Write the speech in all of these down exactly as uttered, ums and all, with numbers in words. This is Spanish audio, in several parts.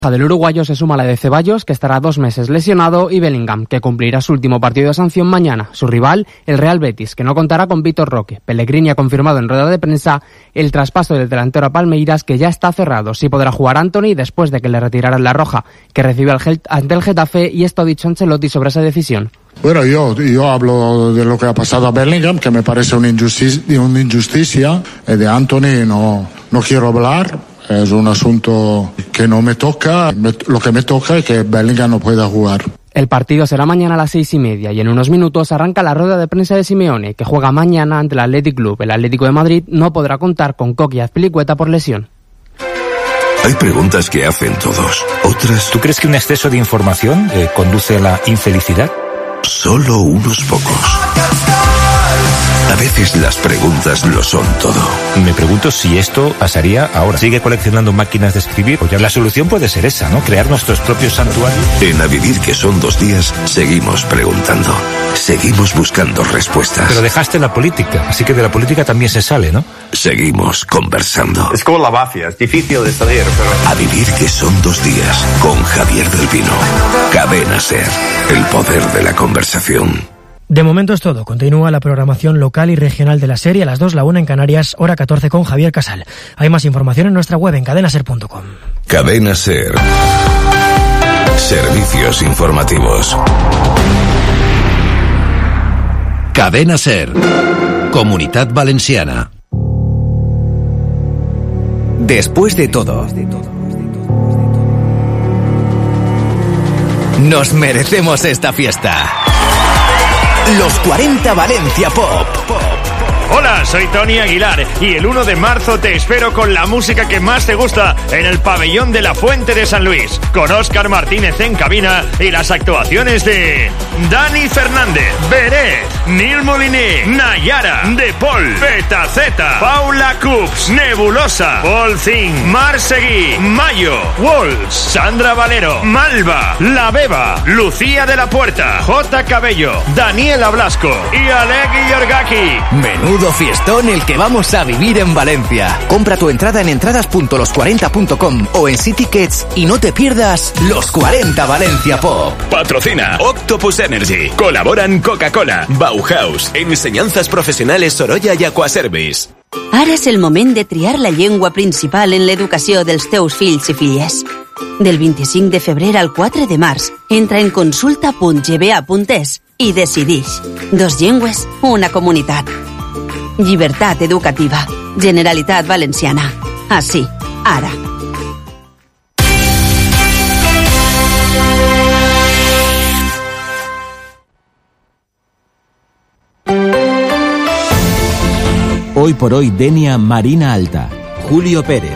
Del uruguayo se suma la de Ceballos, que estará dos meses lesionado, y Bellingham, que cumplirá su último partido de sanción mañana. Su rival, el Real Betis, que no contará con Vitor Roque. Pellegrini ha confirmado en rueda de prensa el traspaso del delantero a Palmeiras, que ya está cerrado. Sí podrá jugar Antony después de que le retiraran la roja que recibió ante el Getafe, y esto ha dicho Ancelotti sobre esa decisión. Bueno, yo, yo hablo de lo que ha pasado a Bellingham, que me parece una injusticia, una injusticia, y de Antony no, no quiero hablar. Es un asunto que no me toca. Lo que me toca es que Bellingham no pueda jugar. El partido será mañana a las seis y media y en unos minutos arranca la rueda de prensa de Simeone, que juega mañana ante el Athletic Club. El Atlético de Madrid no podrá contar con Coque y Azpilicueta por lesión. Hay preguntas que hacen todos, otras... ¿Tú crees que un exceso de información eh, conduce a la infelicidad? Solo unos pocos. A veces las preguntas lo son todo. Me pregunto si esto pasaría ahora. ¿Sigue coleccionando máquinas de escribir? O ya la solución puede ser esa, ¿no? Crear nuestros propios santuarios. En A Vivir que son dos días, seguimos preguntando. Seguimos buscando respuestas. Pero dejaste la política, así que de la política también se sale, ¿no? Seguimos conversando. Es como la mafia, es difícil de salir, pero... A Vivir que son dos días, con Javier del Pino. Cadena SER, el poder de la conversación. De momento es todo. Continúa la programación local y regional de la serie a las dos, la una en Canarias, hora catorce con Javier Casal. Hay más información en nuestra web en cadena ser punto com. Cadena SER. Servicios informativos. Cadena SER. Comunitat Valenciana. Después de todo, nos merecemos esta fiesta. Los cuarenta Valencia Pop. Hola, soy Tony Aguilar y el uno de marzo te espero con la música que más te gusta en el pabellón de la Fuente de San Luis, con Óscar Martínez en cabina y las actuaciones de Dani Fernández, Beret, Neil Moliné, Nayara, De Paul, Petaceta, Paula Coops, Nebulosa, Paul Zing, Marseguí, Mayo, Wolves, Sandra Valero, Malva, La Beba, Lucía de la Puerta, J. Cabello, Daniela Blasco y Alec Iorgaki. Menudo fiestón el que vamos a vivir en Valencia. Compra tu entrada en entradas punto los cuarenta punto com o en Citickets y no te pierdas Los cuarenta Valencia Pop. Patrocina Octopus Energy. Colaboran Coca-Cola, Bauhaus, Ensenyanzas Professionales Sorolla i Aquaservice. Ara és el moment de triar la llengua principal en l'educació dels teus fills i filles. Del vint-i-cinc de febrer al quatre de març, entra en consulta punt g b a punt es i decidix. Dos llengües, una comunitat. Llibertat educativa. Generalitat Valenciana. Així, ara. Hoy por hoy, Denia Marina Alta. Julio Pérez.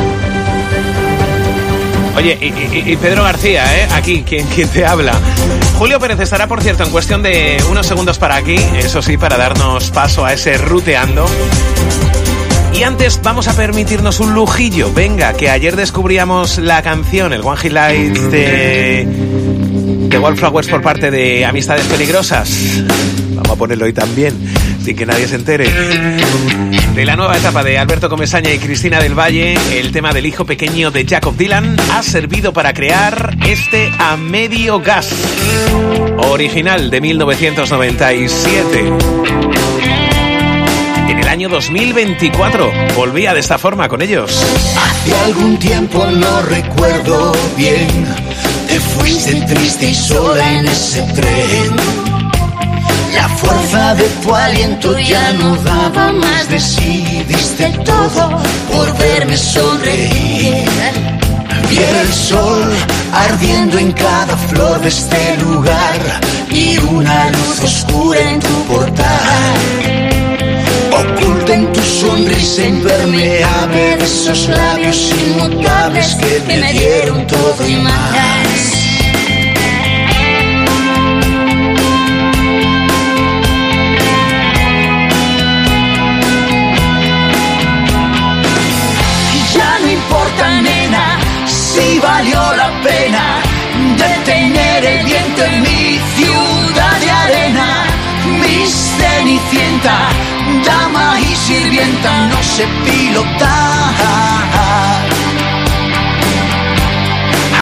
Oye, y, y, y Pedro García, ¿eh? Aquí, quien, quien te habla. Julio Pérez estará, por cierto, en cuestión de unos segundos para aquí, eso sí, para darnos paso a ese ruteando. Y antes vamos a permitirnos un lujillo. Venga, que ayer descubríamos la canción, el One Hit Light de, de Wallflowers por parte de Amistades Peligrosas. Vamos a ponerlo hoy también, sin que nadie se entere. De la nueva etapa de Alberto Comesaña y Cristina del Valle, el tema del hijo pequeño de Jacob Dylan ha servido para crear este A Medio Gas, original de mil novecientos noventa y siete. En el año dos mil veinticuatro volvía de esta forma con ellos. Hace algún tiempo, no recuerdo bien, te fuiste triste y sola en ese tren. La fuerza de tu aliento ya no daba más de sí. Diste todo por verme sonreír. Vi el sol ardiendo en cada flor de este lugar y una luz oscura en tu portal. Oculta en tu sonrisa impermeable de esos labios inmutables que me dieron todo y más. Nena, si valió la pena detener el viento en mi ciudad de arena. Mi cenicienta, dama y sirvienta, no sé pilotar.